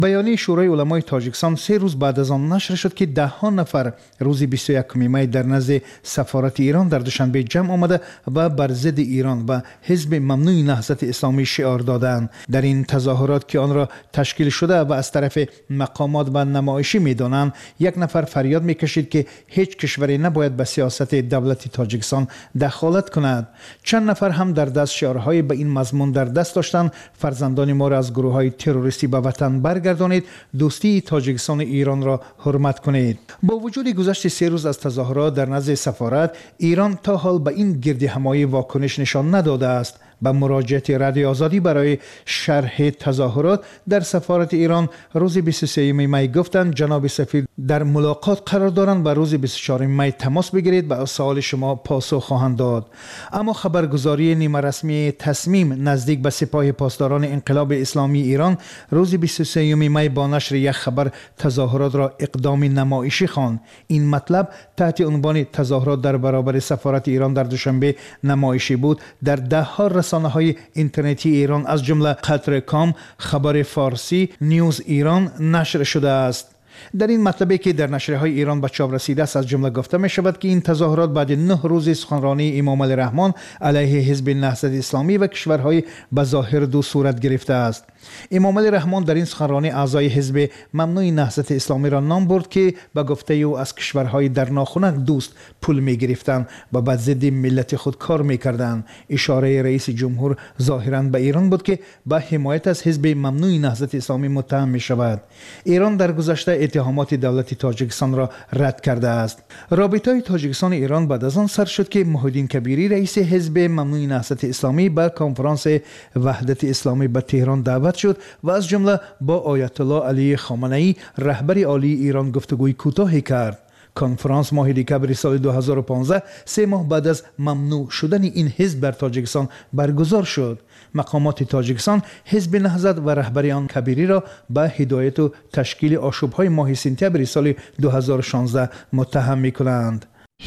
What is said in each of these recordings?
بیانیه شورای علمای تاجیکستان 3 روز بعد از آن نشر شد که 10 نفر روز 21 می در نزد سفارت ایران در دوشنبه جمع آمده و بر ضد ایران و حزب ممنوع نهضت اسلامی شعار دادند. در این تظاهرات که آن را تشکیل شده و از طرف مقامات و نمایشی می‌دانند، یک نفر فریاد می‌کشید که هیچ کشوری نباید به سیاست دولت تاجیکستان دخالت کند. چند نفر هم در دست شعارهای به این مضمون در دست داشتند: فرزندان ما را از گروه‌های تروریستی به وطن برگردانید، دوستی تاجیکستان ایران را حرمت کنید. با وجود گذشت 3 روز از تظاهرات در نزد سفارت، ایران تا حال به این گردهمایی واکنش نشان نداده است. به مراجعه رادیو آزادی برای شرح تظاهرات در سفارت ایران روز 23 می گفتند جناب سفیر در ملاقات قرار دارند و روز 24 می تماس بگیرید و سوال شما پاسخ خواهند داد. اما خبرگزاری نیمه رسمی تصمیم نزدیک به سپاه پاسداران انقلاب اسلامی ایران روز 23 می با نشر یک خبر تظاهرات را اقدام نمایشی خواند. این مطلب تحت عنوان تظاهرات در برابر سفارت ایران در دوشنبه نمایشی بود. در ده‌ها رسانه‌های اینترنتی ایران از جمله قطرکام، خبر فارسی، نیوز ایران نشر شده است. در این مطلبی که در نشریه‌های ایران به چاپ رسیده است از جمله گفته می شود که این تظاهرات بعد 9 روز سخنرانی امام علی رحمان علیه حزب نهضت اسلامی و کشورهای به ظاهر دو صورت گرفته است. امام علی رحمان در این سخنرانی اعضای حزب ممنوع نهضت اسلامی را نام برد که به گفته او از کشورهای در ناخنک دوست پول می گرفتند و به ضد ملت خود کار می کردند. اشاره رئیس جمهور ظاهراً به ایران بود که به حمایت از حزب ممنوع نهضت اسلامی متهم می شود. ایران در گذشته اتهامات دولت تاجیکستان را رد کرده است. رابطه تاجیکستان ایران بعد از آن سر شد که محیدین کبیری رئیس حزب ممنوع نهضت اسلامی به کنفرانس وحدت اسلامی به تهران دعوت شد و از جمله با آیت الله علی خامنه‌ای رهبر عالی ایران گفتگوی کوتاهی کرد. کنفرانس ماه دکبر سال 2015 3 ماه بعد از ممنوع شدن این حزب بر تاجیکستان برگزار شد. مقامات تاجیکستان حزب نهضت و رهبر آن کبیری را به هدایت و تشکیل آشوب‌های ماه سپتامبر سال 2016 متهم می‌کنند.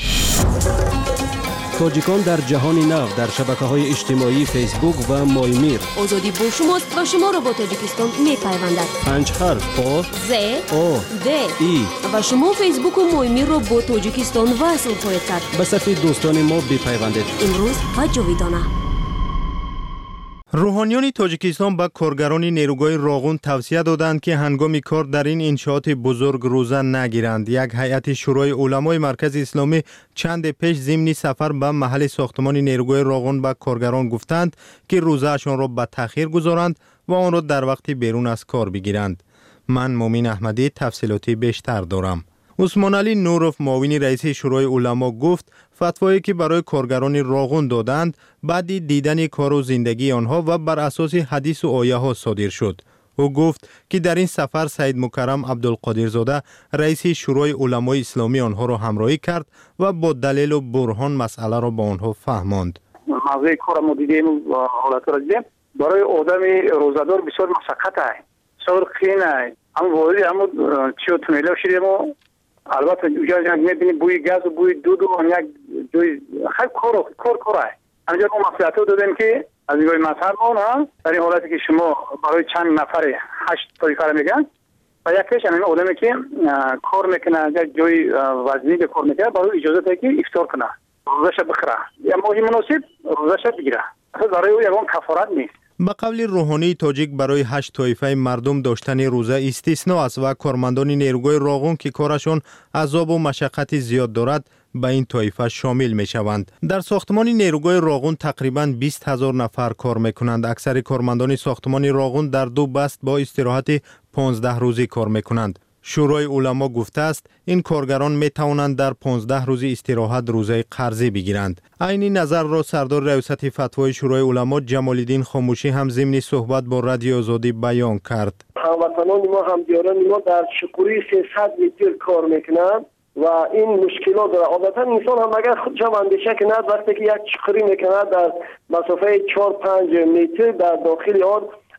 تاجیکان در جهان نو در شبکه‌های اجتماعی فیسبوک و مایمیر. آزادی با شماست و شما را با تاجیکستان می‌پیوندد. 5 حرف آ ز او د ای و شما فیسبوک و مایمیر را با تاجیکستان وصل خواهید کرد. به صفحه دوستان ما بپیوندید. امروز و جاویدانه. روحانیان تاجیکستان به کارگران نیروگاه راغون توصیه دادند که هنگام کار در این انشاءات بزرگ روزه نگیرند. یک هیئت شورای علمای مرکز اسلامی چند پیش ضمن سفر به محل ساختمان نیروگاه راغون به کارگران گفتند که روزهشان را به تأخیر گذارند و آن را در وقت بیرون از کار بگیرند. من مومین احمدی تفصیلاتی بیشتر دارم. عثمان علی نوروف معاون رئیس شورای علما گفت فتوایی که برای کارگران راغون دادند بعد دیدن کار و زندگی آنها و بر اساس حدیث و آیه ها صادر شد. او گفت که در این سفر سید مکرم عبدالقادرزاده رئیس شورای علمای اسلامی آنها را همراهی کرد و با دلیل و برهان مسئله را به آنها فهماند. موضوع کار ما دیدیم و حالت را دیدیم برای آدم روزدار بسیار مشقت است، بسیار قین است. اما وارد همون چیو تونل شدیم و البته اونجا می‌بینید بوی گاز و بوی دود و یک جای خیلی کار است. اینجا ما مصلحت دادیم که از نگاه مذهب ما در این حالتی که شما برای چند نفر 8 طایفه میگن و یکیش همین علمی که کار میکنه یک جای وزنی که کار میکنه برای اجازه ده که افطار کنه، روزش بخره یا ماهی مناسب روزش بگیره. اصلا برای او یگان کفارت نیست. به قول روحانی تاجیک برای 8 طایفه مردم داشتن روزه استثناء است و کارمندان نیروگاه راغون که کارشان عذاب و مشقت زیاد دارد به این طایفه شامل می شوند. در ساختمان نیروگاه راغون تقریباً 20,000 نفر کار می کنند. اکثر کارمندان ساختمان راغون در 2 بست با استراحت 15 روزی کار می کنند. شورای علما گفته است این کارگران می توانند در 15 روز استراحت روزه قرضی بگیرند. عین نظر را سردار ریاست فتوای شورای علما جمال الدین خاموشی هم ضمن صحبت با رادیو آزادی بیان کرد. هموطنان ما همدیاران ما در شکوری 300 متر کار میکنند و این مشکلات داره. عادتا انسان هم اگر خودش هم اندیشه کند وقتی که یک چقری میکند در مسافه 4-5 متر در داخل آن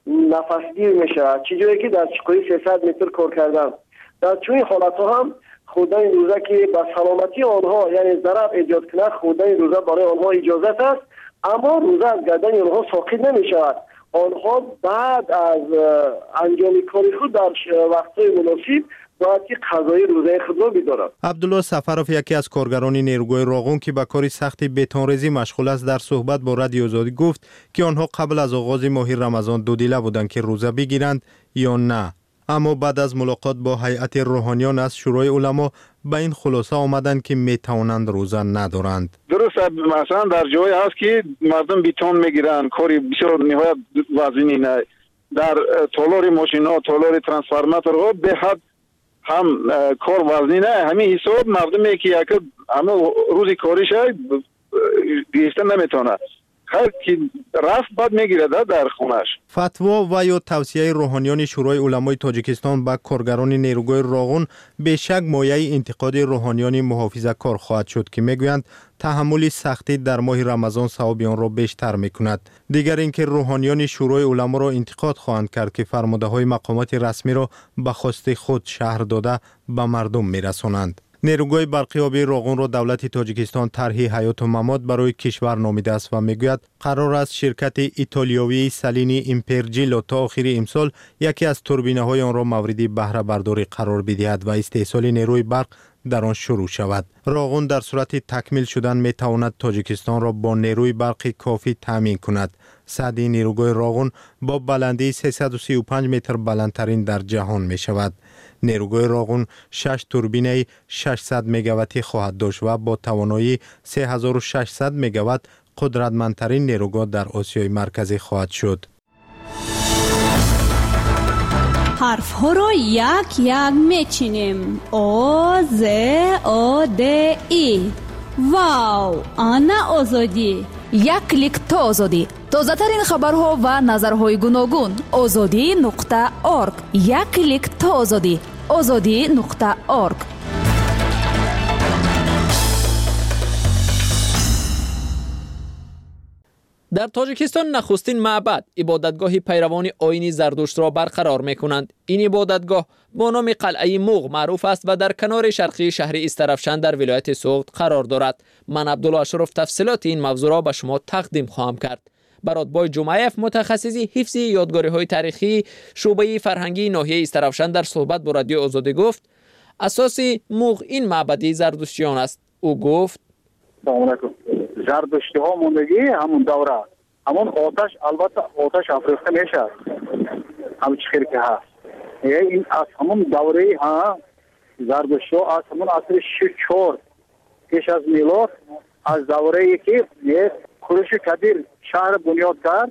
نفسگیر میشه، چجوری که در چقری 300 متر کار کردن. در چون حالت ها هم خودن این روزه که به سلامتی آنها یعنی ضرر ایجاد کنه خودن این روزه برای آنها اجازت است، اما روزه از گردن آنها ساقط نمی شود. آنها بعد از انجام کار خود در وقت‌های مناسب باید که قضای روزه خود را بدارند. عبدالله سفروف یکی از کارگران نیروگاه راغون که به کار سخت بتون‌ریزی مشغول است در صحبت با رادیو آزادی گفت که آنها قبل از آغاز ماه رمضان دودیله بودند که روزه بگیرند یا نه، اما بعد از ملاقات با هیئت روحانیان از شورای علما به این خلاصه آمدند که میتوانند روزه ندارند. درست، مثلا در جایی هست که مردم بیتون میگیرن، کاری بسیار نهایت وزنی نه، در تالار ماشینا، تالار ترانسفورماتورها به حد هم کار وزنی نه، همین حساب مردمی که یک همه روزی کاریش گیشته نمیتونه، خیر که رفت بعد میگیره در خونش. فتوا و یا توصیه روحانیان شورای علمای تاجیکستان به کارگران نیروگاه راغون به شک مایه انتقاد روحانیان محافظه‌کار خواهد شد که میگویند تحمل سختی در ماه رمضان ثواب آن را بیشتر میکند. دیگر اینکه روحانیان شورای علما را انتقاد خواهند کرد که فرمانده های مقامات رسمی را به خواست خود شهر داده به مردم میرسانند. نیروگاه برقی آبی راغون را دولت تاجیکستان طرح حیات و ممات برای کشور نامیده است و میگوید قرار است شرکت ایتالیایی سالینی ایمپرجیلو تا آخر امسال یکی از توربینه های آن را مورد بهره برداری قرار بدهد و استحصال نیروی برق در آن شروع شود. راغون در صورت تکمیل شدن می تواند تاجیکستان را با نیروی برق کافی تامین کند. سدی نیروگاه راغون با بلندی 335 متر بلندترین در جهان می شود. نیروگاه راغون 6 توربینه 600 مگاواتی خواهد داشت و با توانایی 3600 مگاوات قدرتمندترین نیروگاه در آسیای مرکزی خواهد شد. حرف ها را یک یک میچینیم. آ ز آ د ای. واو، آنا آزادی. یک کلیک تا آزادی. تازه ترین خبرها و نظرهای گوناگون. azadi.org. یک کلیک تا آزادی. azadi.org. در تاجیکستان نخستین معبد عبادتگاه پیروان آیین زردشت را برقرار می‌کنند. این عبادتگاه با نام قلعه موغ معروف است و در کنار شرقی شهر استرافشان در ولایت سوغد قرار دارد. من عبدالله اشرف تفصیلات این موضوع را به شما تقدیم خواهم کرد. برادبای جمعیف متخصص حفظ یادگاری‌های تاریخی شعبه فرهنگی ناحیه استرافشان در صحبت با رادیو آزادی گفت اساس موغ این معبد زردشتیان است. او گفت زردشتی ها موندگی همون دوره همون آتش، البته آتش افروخته میشه همون چخیر که هست، این از همون دوره ها زردشتی ها از همون عصر 4 پیش از میلاد، از دوره ای که کوروش کبیر شهر بنیاد کرد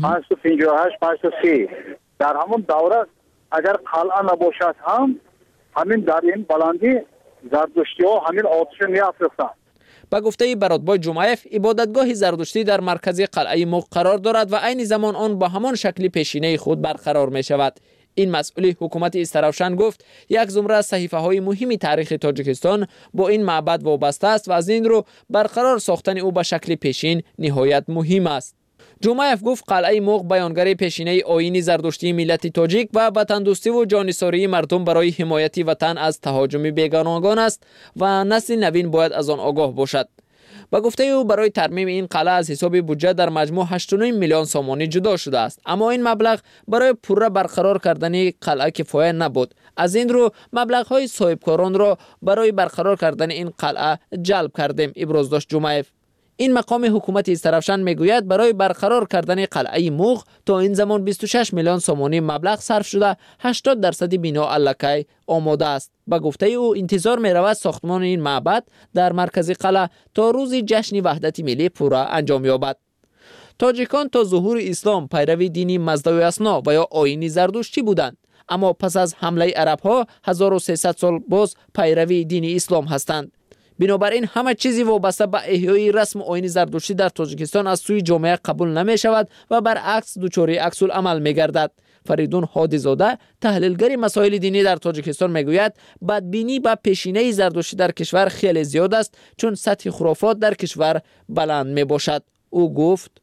558 530 در همون دوره اگر قلعه نباشد هم همین در این بلندی زردشتی ها همین آتش می افروختند. با گفته برادبای جمعیف عبادتگاه زردشتی در مرکز قلعه موغ قرار دارد و عین زمان آن با همان شکل پیشینه خود برقرار می شود. این مسئول حکومت استرافشان گفت یک زمره از صحیفه های مهمی تاریخ تاجیکستان با این معبد وابسته است و از این رو برقرار ساختن او به شکل پیشین نهایت مهم است. جمعیف گفت قلعه موغ بیانگر پیشینه آیین زردشتی ملت تاجیک و وطندوستی و جانساری مردم برای حمایت وطن از تهاجم بیگانگان است و نسل نوین باید از آن آگاه باشد. با گفته او برای ترمیم این قلعه از حساب بودجه در مجموع 8.9 میلیون سومانی جدا شده است، اما این مبلغ برای پوره برقرار کردن قلعه کفایه نبود. از این رو مبلغ‌های صاحبکاران را برای برقرار کردن این قلعه جلب کردیم، ابراز داشت جمعیف. این مقام حکومت استرافشان میگوید برای برقرار کردن قلعه موغ تا این زمان 26 میلیون سومانی مبلغ صرف شده، 80% بنا الکی آماده است. با گفته او انتظار می رود ساختمان این معبد در مرکز قلعه تا روز جشن وحدت ملی پورا انجام یابد. تاجیکان تا ظهور اسلام پیروی دینی مزدوی اسنا و یا آیین زردشتی بودند، اما پس از حمله عرب ها 1300 سال باز پیروی دین اسلام هستند. بنابراین همه چیزی وابسته به احیای رسم آیین زردشتی در تاجیکستان از سوی جامعه قبول نمی شود و برعکس دچار عکس العمل می گردد. فریدون هادیزاده تحلیلگر مسائل دینی در تاجیکستان میگوید بدبینی به پیشینه زردشتی در کشور خیلی زیاد است چون سطح خرافات در کشور بلند می باشد. او گفت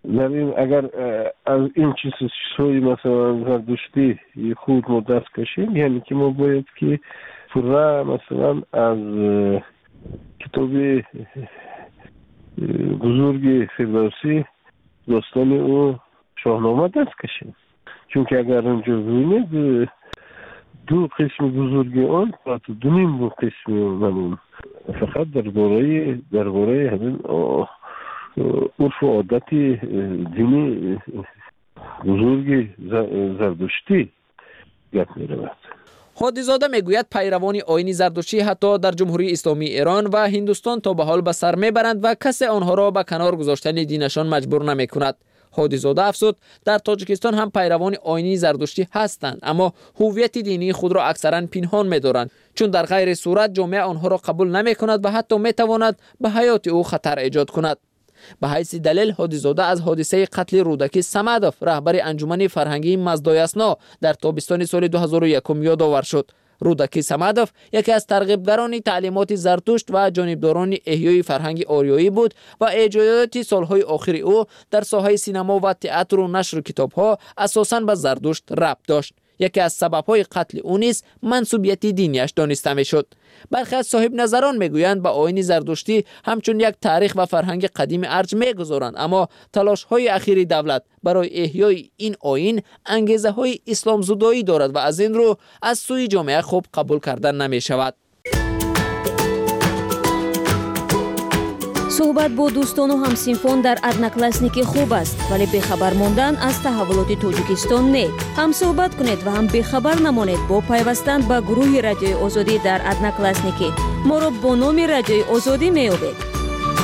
اگر از این چیزهای مثلا زردشتی خود ما دست کشیم، یعنی که ما باید که پورا مثلا از کتاب بزرگ فردوسی داستان او شاهنامه دست کشیم. چون که اگر اونجا ببینید دو قسم بزرگی آن و دو نیم قسم منون فقط درباره همین عرف و عادت دینی بزرگ زردشتی گپ می‌رود. هادیزاده میگوید پیروان آیین زردشتی حتی در جمهوری اسلامی ایران و هندوستان تا به حال به سر میبرند و کسی آنها را به کنار گذاشتن دینشان مجبور نمیکند. هادیزاده افزود در تاجیکستان هم پیروان آیین زردشتی هستند، اما هویت دینی خود را اکثرا پنهان می‌دارند، چون در غیر صورت جامعه آنها را قبول نمی‌کند و حتی می‌تواند به حیات او خطر ایجاد کند. به حیث دلیل هادیزاده از حادثه قتل رودکی صمدوف رهبر انجمن فرهنگی مزدایسنا در تابستان سال 2001 یادآور شد. رودکی صمدوف یکی از ترغیبگران تعلیمات زرتشت و جانبداران احیای فرهنگ آریایی بود و ایجادات سالهای آخر او در ساحه سینما و تئاتر و نشر کتاب‌ها اساساً به زرتشت ربط داشت. یکی از سبب‌های قتل او نیز منسوبیت دینیش دانسته می‌شد. برخی از صاحب نظران میگویند به آیین زردشتی همچون یک تاریخ و فرهنگ قدیم ارج میگذارند، اما تلاش‌های اخیر دولت برای احیای این آیین انگیزه‌های اسلام زدایی دارد و از این رو از سوی جامعه خوب قبول کردن نمی‌شود. صحبت با دوستان و همسینفان در одноклассники خوب است، ولی بخبر ماندن از تحولات تاجیکستان نه. هم صحبت کنید و هم بخبر نمانید با پیوستن به گروه رادیوی آزادی در одноклассники. ما را با نام رادیوی آزادی می‌یابید.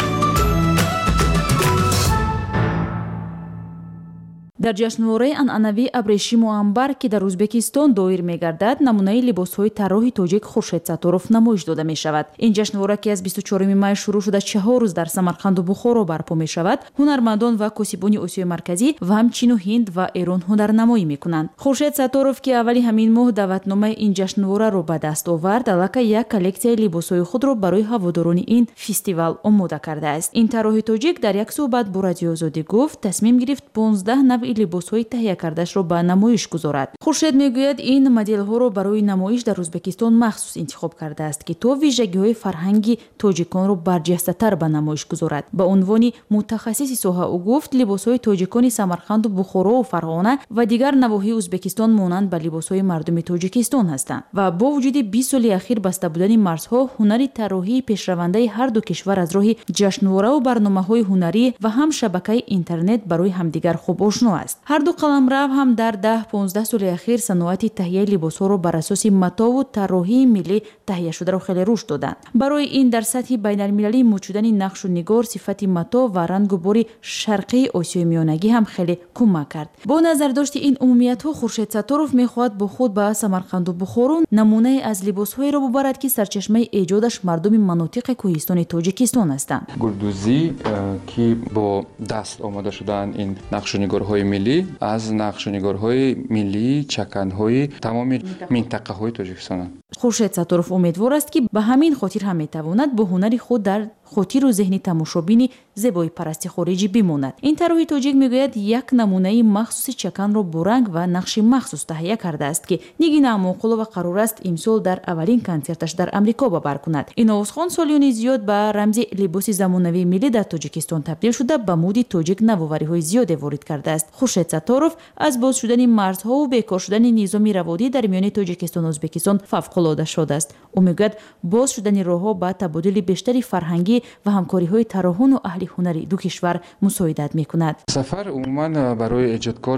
در جشنواره анъанавии абрешиму амбар ки дар ӯзбекистон доир мегардад намунаи либосҳои тарроҳи тоҷик хуршед сатторов намоиш дода мешавад. ин ҷашнвора ки аз 24 май шурӯъ шуда 4 рӯз дар самарқанду бухоро барпо мешавад, ҳунармандон ва косибони осиёи марказӣ ва ҳам чин ҳинд ва эрон ҳунарнамоӣ мекунанд. хуршед сатторов ки аввали ҳамин моҳ даъватномаи ин ҷашнвораро ба даст овард, аллакай як коллексияи либосҳои худро барои ҳаводорони ин фестивал омода кардааст. ин тарроҳи тоҷик дар як суҳбат бо Радиои Озодӣ гуфт tasmim гирифт 15 навъи либосҳои таҳия кардашро ба намоиш гузорад. хуршед мегӯяд ин моделҳоро барои намоиш дар Ӯзбекистон махсус интихоб кардааст ки то вижагиҳои фарҳанги тоҷиконро барҷастатар ба намоиш гузорад. ба унвони мутахассиси соҳа ӯ гуфт либосҳои тоҷикони Самарқанду Бухоро ва Фарғона ва дигар навоҳии Ӯзбекистон монанд ба либосҳои мардуми Тоҷикистон ҳастанд ва бо вуҷуди 20 соли ахир баста будани марзҳо, ҳунари тарроҳии пешравандаи ҳар ду кишвар аз роҳи ҷашнвораву барномаҳои ҳунарӣ ва ҳам шабакаи интернет барои ҳамдигар хуб ошно аст. ҳар ду қаламрав ҳам дар 10-15 соли ахир саноати таҳияи либосҳоро бар асоси матову тарроҳии миллӣ таҳияшударо хеле рушд доданд. барои ин дар сатҳи байналмилалӣ мӯҷ шудани нақшу нигор, сифати мато ва рангу бори шарқии осиёи миёнагӣ ҳам хеле кӯмак кард. бо назардошти ин умумиятҳо, хуршед сатторов мехоҳад бо худ ба Самарқанду Бухоро намунае аз либосҳоеро бубарад ки сарчашмаи эҷодаш мардуми манотиқи кӯҳистони Тоҷикистон ҳастанд. гулдузӣ ки бо даст омода шудаанд ин нақшунигорҳои миллӣ аз нақшунигорҳои миллии чаканҳои тамоми минтақаҳои Тоҷикистонанд. хуршед сатторов умедвор аст ки ба ҳамин хотир ҳам метавонад бо ҳунари худ дар хотиру зеҳни тамошобини зебои парасти хориҷӣ бимонад. ин тарроҳи тоҷик мегӯяд як намунаи махсуси чаканро бо ранг ва нақши махсус таҳия кардааст ки Нигина Амонқулова қарор аст имсол дар аввалин консерташ дар Амрико ба бар кунад. ин овозхон солиёни зиёд ба рамзи либоси замонавии миллӣ дар Тоҷикистон табдил шуда ба муди тоҷик навовариҳои зиёде ворид кардааст. хуршед сатторов аз боз шудани марзҳову бекор шудани низоми раводӣ дар миёни Тоҷикистону Ӯзбекистон фавқулода шод аст. ӯ мегӯяд боз шудани роҳҳо ба табодули бештари фарҳангӣ ва ҳамкориҳои тарроҳону аҳли ҳунари ду кишвар мусоидат мекунад. сафар умуман барои эҷодкор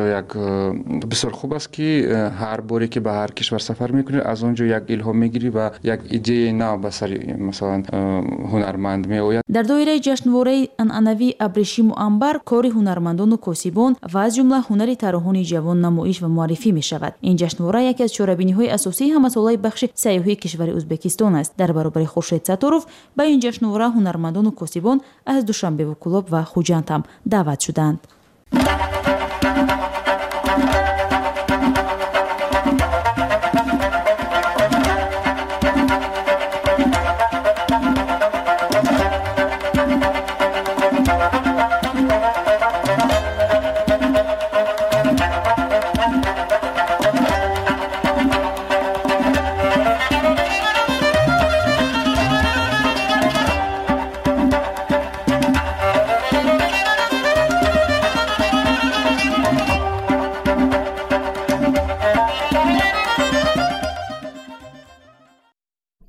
бисёр хуб аст ки ҳар боре ки ба ҳар кишвар сафар мекунӣ аз он ҷо як илҳом мегирӣ ва як идеяи нав ба сари масалан ҳунарманд меояд. дар доираи ҷашнвораи анъанавии абрешиму амбар кори ҳунармандону косибон ва аз ҷумла ҳунари тарроҳони ҷавон намоиш ва муаррифӣ мешавад. ин ҷашнвора яке аз чорабиниҳои асосии ҳамасолаи бахши сайёҳии кишвари Ӯзбекистон аст. дар баробари хуршед сатторов ба ин ҷашнвора ҳунармандону косибон аз Душанбеву Кӯлоб ва Хуҷанд ҳам даъват шуданд.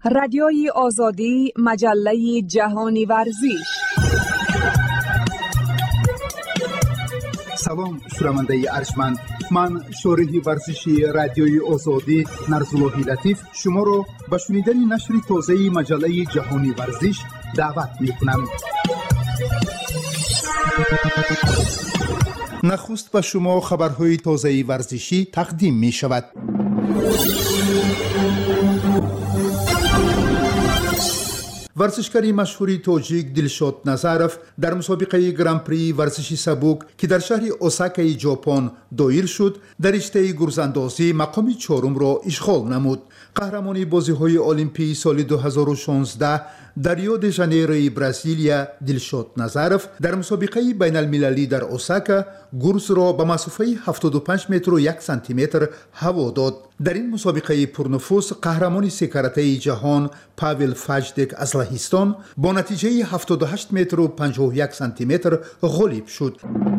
رادیوی آزادی، مجله جهانی ورزش. سلام شنونده ارجمند، من شارح ورزشی رادیوی آزادی نرزاللهی لطیف شما را به شنیدن نشر تازه مجله جهانی ورزش دعوت می‌کنم. نخست به شما خبرهای تازه ورزشی تقدیم می شود. ورزشکاری مشهوری تاجیک دلشاد نظرف در مسابقه گران پری ورزشی سبک که در شهر اوساکای ژاپن دایر شد، در رشته گرزاندازی مقام چهارم را اشغال نمود. قهرمانی بازی‌های المپی سال 2016 در ریو د ژانیروی برزیلیا دلشاد نظرف در مسابقه بین المللی در اوساکا گرز را به مسافه 75 متر و 1 سانتی متر هوا داد. در این مسابقه پرنفوذ قهرمان سه کرته جهان پاول فاجدک از لهستان با نتیجه 78 متر و 51 سانتی متر غالب شد.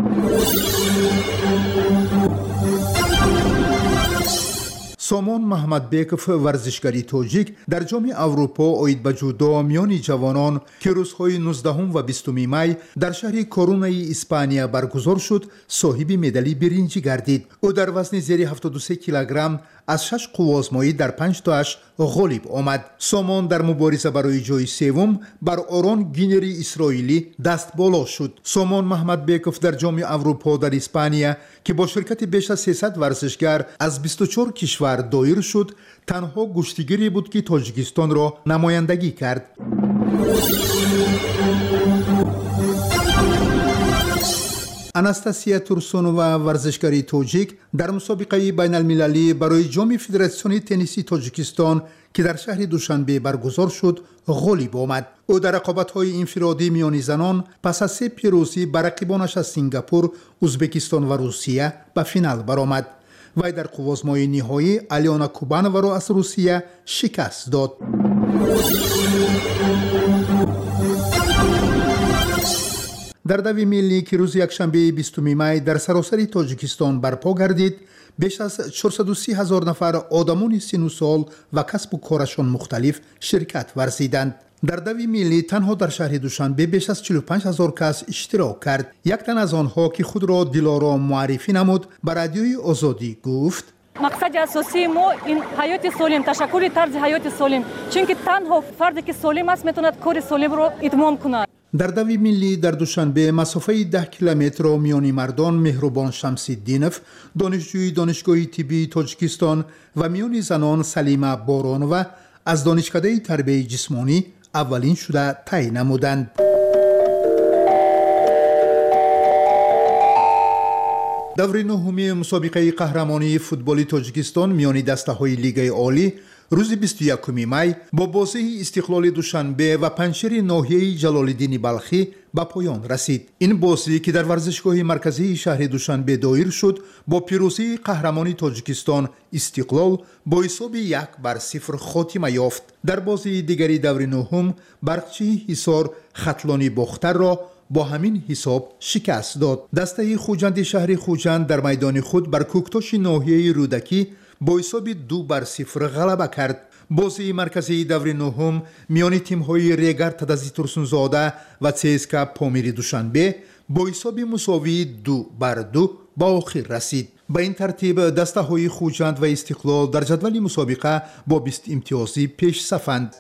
سامان محمدبیکوف ورزشکاری تاجیک در جام اروپا اوید به جودو میان جوانان که روزهای 19 و 20 می در شهر کورونای اسپانیا برگزار شد صاحب مدال برنجی گردید. او در وزن زیر 73 کیلوگرم از 6 قوازمایی در 5 تاش غالب آمد. سامان در مبارزه برای جای سوم بر آرون گینری اسرائیلی دست بالا شد. سامان محمدبیکوف در جام اروپا در اسپانیا که با شرکت بیش از 300 ورزشگر از 24 کشور دایر شد، تنها گشتیگری بود که تاجیکستان را نمایندگی کرد. اناستاسیا تورسونووا ورزشکاری تاجیک در مسابقه بین المللی برای جام فدراسیون تنیسی تاجیکستان که در شهر دوشنبه برگزار شد غالب آمد. او در رقابت‌های انفرادی میان زنان پس از 3 پیروزی بر رقیبانش از سنگاپور، ازبکستان و روسیه به فینال برآمد. وی در قوازمای نهایی الیانا کوبانوا را از روسیه شکست داد. در دوی ملی که روز یکشنبه 20 می در سراسر تاجیکستان برپا گردید، بیش از 430,000 نفر آدمان سن و سال و کسب و کارشان مختلف شرکت ورزیدند. در دوی ملی تنها در شهر دوشنبه بیش از 45,000 کس اشتراک کرد. یک تن از آنها که خود را دلارام معرفی نمود به رادیوی آزادی گفت: مقصد اساسی ما این حیات سالم، تشکر طرز حیات سالم، چون که تنها فردی که سالم است میتواند کار سالم را اتمام کند. در دوی ملی در دوشنبه مسافه 10 کیلومتر را میان مردان مهربان شمس‌الدینوف، دانشجوی دانشگاه طبی تاجیکستان و میان زنان سلیمه بارانووا از دانشکده تربیت جسمانی اولین شده طی نمودند. دور نهمی مسابقه قهرمانی فوتبال تاجیکستان میان دسته‌های لیگ عالی روز 21 می با بازی استقلال دوشنبه و پنجشیر ناحیه جلال‌الدین بلخی به پایان رسید. این بازی که در ورزشگاه مرکزی شهر دوشنبه دایر شد با پیروزی قهرمانی تاجیکستان استقلال با حساب 1-0 خاتمه یافت. در بازی دیگری دور نهم برقچی حصار خطلانی باختر را با همین حساب شکست داد. دسته خوجند شهر خوجند در میدان خود بر کوکتاش ناحیه رودکی با حساب 2-0 غلبه کرد. بازی مرکزی دور نهم میان تیم‌های ریگر تدزی ترسونزاده و CSKA پامیر دوشنبه با حساب مساوی 2-2 به آخر رسید. به این ترتیب دسته‌های خوجند و استقلال در جدول مسابقه با 20 امتیازی پیش صفند.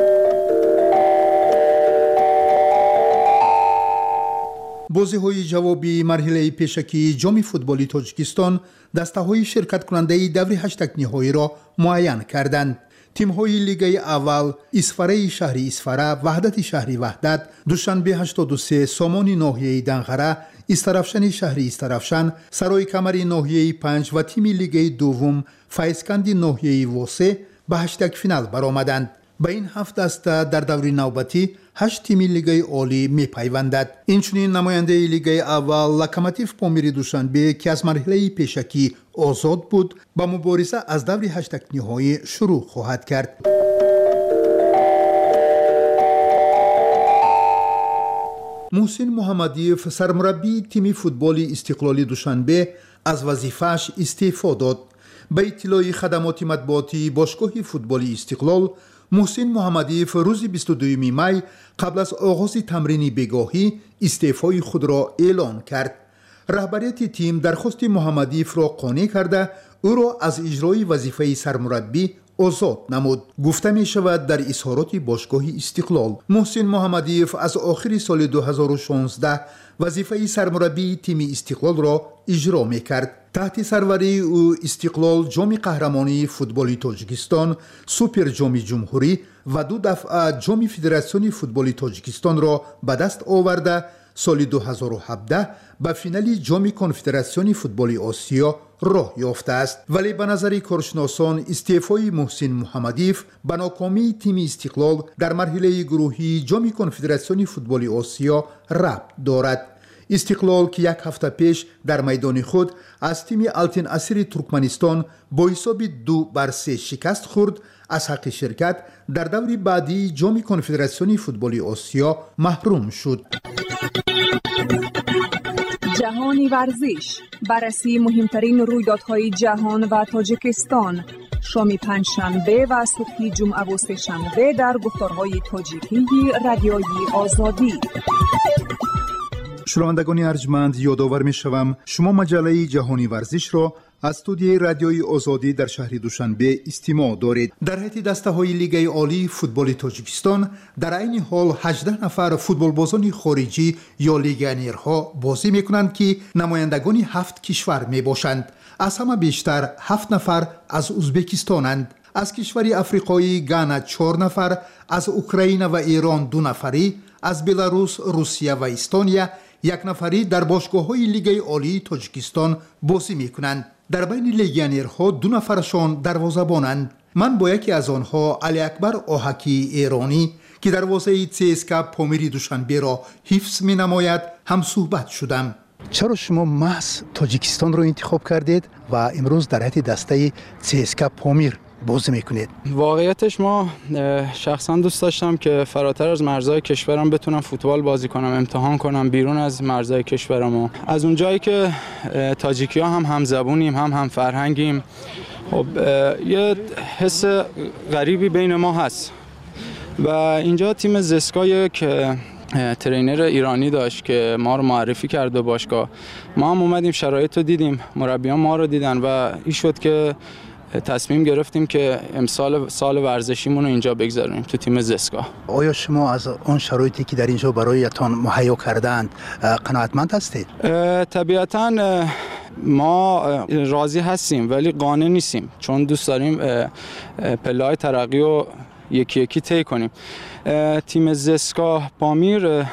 بازی‌های جوابی مرحله پیشکی جام فوتبالی تاجیکستان دسته‌های شرکت کننده دور 8 نهایی را معین کردند. تیم‌های لیگ اول اسفره شهری اسفره، وحدت شهری وحدت، دوشنبه 83 سامان ناحیه دنغره، استرافشن شهری استرافشن، سرای کمری ناحیه 5 و تیم لیگ دوم فایسکند ناحیه واسه به 8 فینال برآمدند. به این 7 دسته در دور نوبتی 8 تیم لیگ عالی می پیوندد. اینچنین نماینده لیگ اول لوکوموتیو پامیر دوشنبه که از مرحله پیشکی آزاد بود با مبارزه از دور 8 نهایی شروع خواهد کرد. محسن محمدیف سرمربی تیم فوتبال استقلالی دوشنبه از وظیفه‌اش استعفا داد. به اطلاع خدمات مطبوعاتی باشگاه فوتبال استقلال، محسن محمدیف روز 22 می قبل از آغاز تمرین بگاهی استعفای خود را اعلان کرد. رهبریت تیم درخواست محمدیف را قانع کرده او را از اجرای وظیفه سرمربی آزاد نمود. گفته می شود در اظهارات باشگاه استقلال محسن محمدیف از آخر سال 2016 وظیفه سرمربی تیم استقلال را اجرا می کرد. تحت سروری او استقلال جام قهرمانی فوتبال تاجیکستان، سوپر جام جمهوری و 2 دفعه جام فدراسیون فوتبال تاجیکستان را به دست آورده سال 2017 به فینال جام کنفدراسیون فوتبال آسیا راه یافته است. ولی به نظر کارشناسان استعفای محسن محمدیف به ناکامی تیم استقلال در مرحله گروهی جام کنفدراسیون فوتبال آسیا ربط دارد. استقلال که 1 هفته پیش در میدان خود از تیم التین اسیر ترکمنستان با حساب 2-3 شکست خورد، از حق شرکت در دور بعدی جام کنفدراسیون فوتبال آسیا محروم شد. جهانی ورزش، بررسی مهمترین رویدادهای جهان و تاجیکستان، شام پنجشنبه و صبح جمعه و سه‌شنبه در گفتارهای تاجیکی رادیوی آزادی. شنوندگان ارجمند، یادآور می‌شوم شما مجله جهانی ورزش را از استودیوی رادیوی آزادی در شهر دوشنبه استماع دارید. در هیئت دسته‌های لیگ عالی فوتبال تاجیکستان در عین حال 18 نفر فوتبالبازان خارجی یا لیگانرها بازی می‌کنند که نمایندگان 7 کشور میباشند. از همه بیشتر 7 نفر از ازبکستانند. از کشور افریقایی گانا 4 نفر، از اوکراین و ایران 2 نفری، از بلاروس، روسیه و استونیا 1 نفری در باشگاه‌های لیگ عالی تاجیکستان بازی می‌کنند. در بین لیگانرها 2 نفرشان دروازه‌بانند. من با یکی از آنها علی اکبر آهکی ایرانی که دروازه CSKA پامیر دوشنبه را حفظ می‌نماید هم صحبت شدم. چرا شما محض تاجیکستان را انتخاب کردید و امروز در هیئت دسته CSKA پامیر بازی میکنید؟ واقعیتش ما شخصا دوست داشتم که فراتر از مرزهای کشورم بتونم فوتبال بازی کنم، امتحان کنم بیرون از مرزهای کشورم. از اونجایی که تاجیکی‌ها هم همزبونیم، هم فرهنگیم، خب یه حس غریبی بین ما هست و اینجا تیم زسکا یک ترینر ایرانی داشت که ما رو معرفی کرد به باشگاه. ما هم اومدیم شرایط رو دیدیم، مربیان ما رو دیدن و این شد که تصمیم گرفتیم که امسال سال ورزشیمون رو اینجا بگذاریم تو تیم زسکا. آیا شما از اون شرایطی که در اینجا برایتان مهیا کردند قناعتمند هستید؟ طبیعتاً ما راضی هستیم ولی قانع نیستیم، چون دوست داریم پله‌های ترقی رو یکی یکی طی کنیم. تیم زسکا پامیر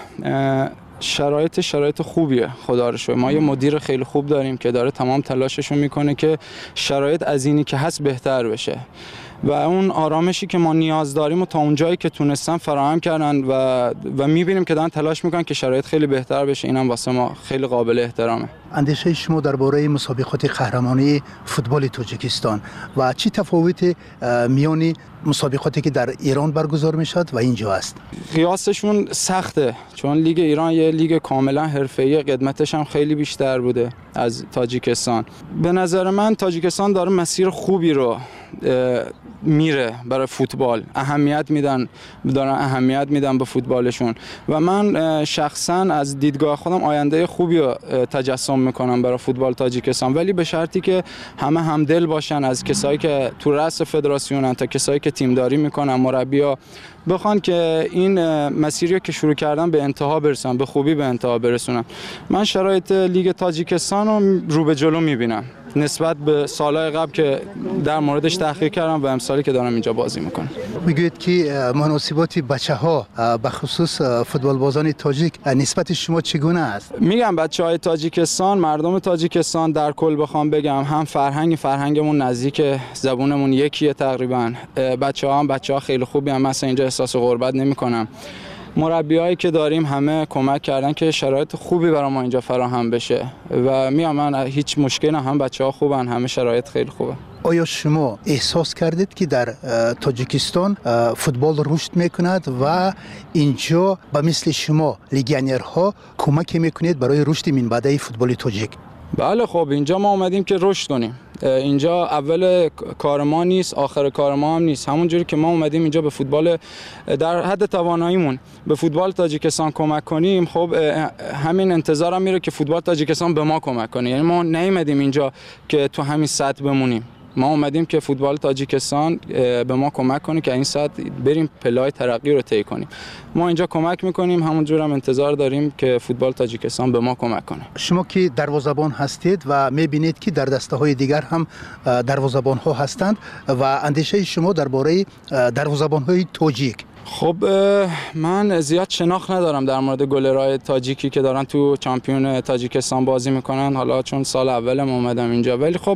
شرایط خوبیه، خدا رو شکر. ما یه مدیر خیلی خوب داریم که داره تمام تلاشش رو میکنه که شرایط از اینی که هست بهتر بشه و اون آرامشی که ما نیاز داریم و تا اونجایی که تونستن فراهم کردن و میبینیم که دارن تلاش میکنن که شرایط خیلی بهتر بشه. اینم واسه ما خیلی قابل احترامه. اندیشه شما درباره مسابقات قهرمانی فوتبال تاجیکستان و چی تفاوت میان مسابقاتی که در ایران برگزار میشد و اینجا است؟ قیاسشون سخته، چون لیگ ایران یه لیگ کاملا حرفه‌ای، قدمتش هم خیلی بیشتر بوده از تاجیکستان. به نظر من تاجیکستان داره مسیر خوبی رو میره برای فوتبال، دارن اهمیت میدن به فوتبالشون و من شخصا از دیدگاه خودم آینده خوبی رو تجسم میکنم برای فوتبال تاجیکستان، ولی به شرطی که همه همدل باشن، از کسایی که تو رأس فدراسیونن تا کسایی که تیمداری میکنن، مربی‌ها بخوان که این مسیری که شروع کردن به انتها برسن، به خوبی به انتها برسونن. من شرایط لیگ تاجیکستان رو به جلو میبینم نسبت به سالهای قبل که در موردش تحقیق کردم و امسالی که دارم اینجا بازی میکنم. میگوید که مناسبات بچه‌ها به خصوص فوتبال بازان تاجیک نسبت شما چگونه است؟ میگم بچه‌های تاجیکستان، مردم تاجیکستان در کل بخوام بگم هم فرهنگمون نزدیک، زبونمون یکیه تقریبا. بچه‌ها خیلی خوبی هم، مثلا اینجا احساس غربت نمی‌کنم. مربیایی که داریم همه کمک کردن که شرایط خوبی برای ما اینجا فراهم بشه و میام من هیچ مشکلی هم بچه‌ها خوبن، همه شرایط خیلی خوبه. آیا شما احساس کردید که در تاجیکستان فوتبال رشد میکند و اینجا به مثل شما لیگانرها کمک میکنید برای رشد منبعی فوتبال تاجیک؟ بله خب اینجا ما اومدیم که رشد کنیم. اینجا اول کار ما نیست، آخر کار ما هم نیست. همونجوری که ما اومدیم اینجا به فوتبال در حد تواناییمون به فوتبال تاجیکستان کمک کنیم، خب همین انتظارم هم میره که فوتبال تاجیکستان به ما کمک کنه. یعنی ما نیومدیم اینجا که تو همین سطح بمونیم، ما اومدیم که فوتبال تاجیکستان به ما کمک کنه که این سطح بریم پله‌های ترقی رو طی کنیم. ما اینجا کمک میکنیم، همونجور هم انتظار داریم که فوتبال تاجیکستان به ما کمک کنه. شما که دروازه‌بان هستید و میبینید که در دسته‌های دیگر هم دروازه‌بان‌ها هستند و اندیشه شما درباره دروازه‌بان‌های تاجیک؟ خب من زیاد شناخت ندارم در مورد گلرهای تاجیکی که دارن تو چمپیون تاجیکستان بازی میکنن، حالا چون سال اولم اومدم اینجا، ولی خب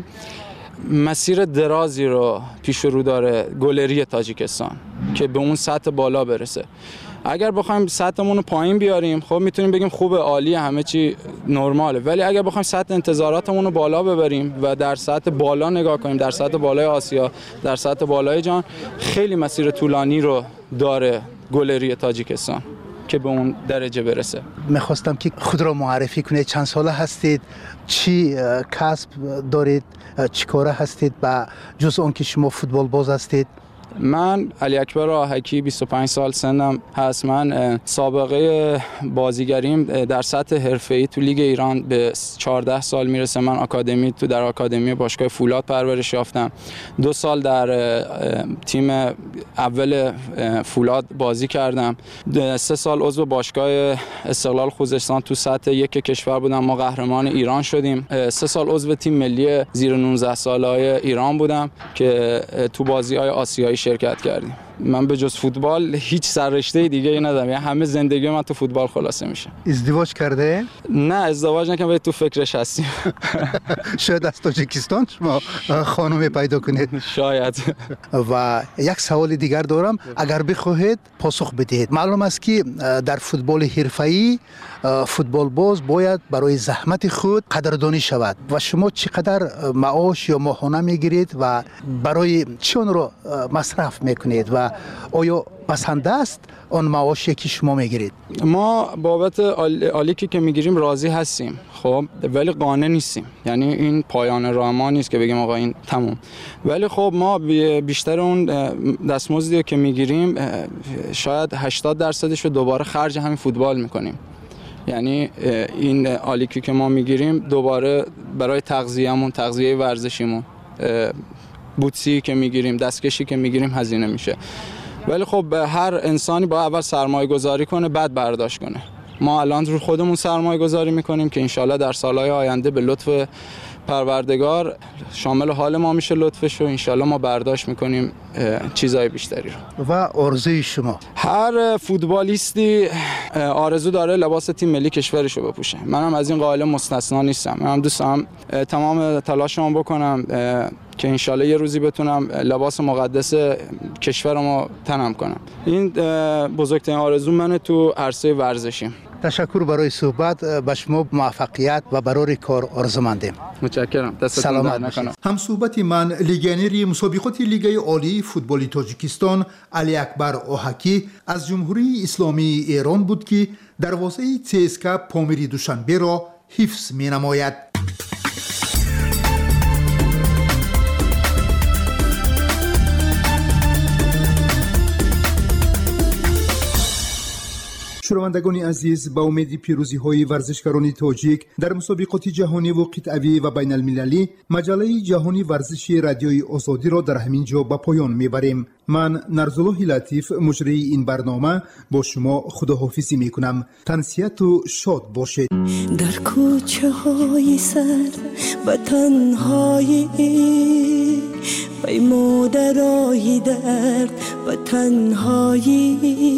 مسیر درازی رو پیش رو داره گلری تاجیکستان که به اون سطح بالا برسه. اگر بخوایم سطحمون رو پایین بیاریم خب میتونیم بگیم خوبه، عالی، همه چی نرماله، ولی اگر بخوایم سطح انتظاراتمون رو بالا ببریم و در سطح بالا نگاه کنیم، در سطح بالای آسیا، در سطح بالای جهان، خیلی مسیر طولانی رو داره گلری تاجیکستان که به اون درجه برسه. میخواستم که خود را معرفی کنید، چند ساله هستید، چی کسب دارید، چی کاره هستید و جز اون که شما فوتبال باز هستید؟ من علی اکبر آهکی 25 سال سنم هست. من سابقه بازیگریم در سطح حرفه‌ای تو لیگ ایران به 14 سال میرسه. من در آکادمی باشگاه فولاد پرورش یافتم. 2 سال در تیم اول فولاد بازی کردم. 3 سال عضو باشگاه استقلال خوزستان تو سطح 1 کشور بودم، ما قهرمان ایران شدیم. 3 سال عضو تیم ملی زیر 19 سالهای ایران بودم که تو بازی‌های آسیایی شرکت کردیم. من به جز فوتبال هیچ سررشته دیگه ای ندارم، یعنی همه زندگی من تو فوتبال خلاصه میشه. ازدواج کرده؟ نه ازدواج نکردم، ولی تو فکرش هستیم. شاید از تاجیکستان شما خانم پیدا کنید. شاید. و یک سوال دیگر دارم، اگر بخواهید پاسخ بدهید. معلوم است که در فوتبال حرفه‌ای فوتبال باز باید برای زحمت خود قدردانی شود و شما چقدر معاش یا ماهانه میگیرید و برای چی آن را مصرف میکنید و آیا بسنده است آن معاشی که شما میگیرید؟ ما بابت آلیکی که میگیریم راضی هستیم، خب، ولی قانع نیستیم. یعنی این پایان راه ما نیست که بگیم آقا این تموم. ولی خب ما بیشتر اون دستمزدی که میگیریم شاید 80% رو دوباره خرج همین فوتبال میکنیم. یعنی این آلیکی که ما میگیریم دوباره برای تغذیه‌مون، تغذیه ورزشیمون، بوتسی که میگیریم، دستکشی که میگیریم هزینه میشه. ولی خب هر انسانی باید اول سرمایه گذاری کنه بعد برداشت کنه. ما الان رو خودمون سرمایه گذاری میکنیم که انشالله در سالهای آینده به لطف پروردگار شامل حال ما میشه لطفش و انشالله ما برداشت میکنیم چیزای بیشتری رو. و آرزوی شما؟ هر فوتبالیستی آرزو داره لباس تیم ملی کشورش رو بپوشه. منم از این قائل مستثنا نیستم. منم دوست دارم تمام تلاشمو بکنم که انشالله یه روزی بتونم لباس مقدس کشورمو تنم کنم. این بزرگترین آرزو منه تو عرصه ورزشی. تشکر برای صحبت، به شما موفقیت و برای کار آرزومندیم. متشکرم. دستتون درد نکنه. هم صحبت من لیگیونر مسابقات لیگ عالی فوتبال تاجیکستان علی اکبر آهکی از جمهوری اسلامی ایران بود که دروازه CSKA پامیری دوشنبه را حفظ می‌نماید. شنوندگان عزیز، با امید پیروزی های ورزشکاران تاجیک در مسابقات جهانی و قطعی و بین المللی، مجله جهانی ورزشی رادیوی آزادی را در همین جا به پایان میبریم. من نرزالله لطیف مجری این برنامه با شما خداحافظی میکنم. تنسیت و شاد باشید. در کوچه های سر و تنهایی پیمودرای درد و تنهایی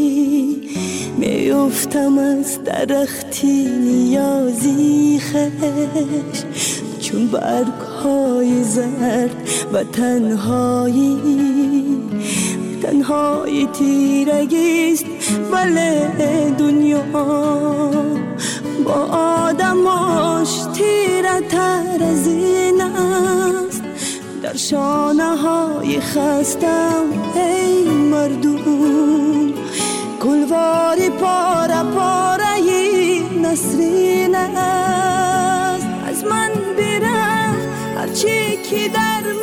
میافتم از درختی نیازی خش چون برگ های زرد و تنهایی تیرگیست ولی دنیا با آدماش تیره تر از این است. در شانه های خستم ای مردم گلواری پاره پاره نسرین است. از من کوچیکی در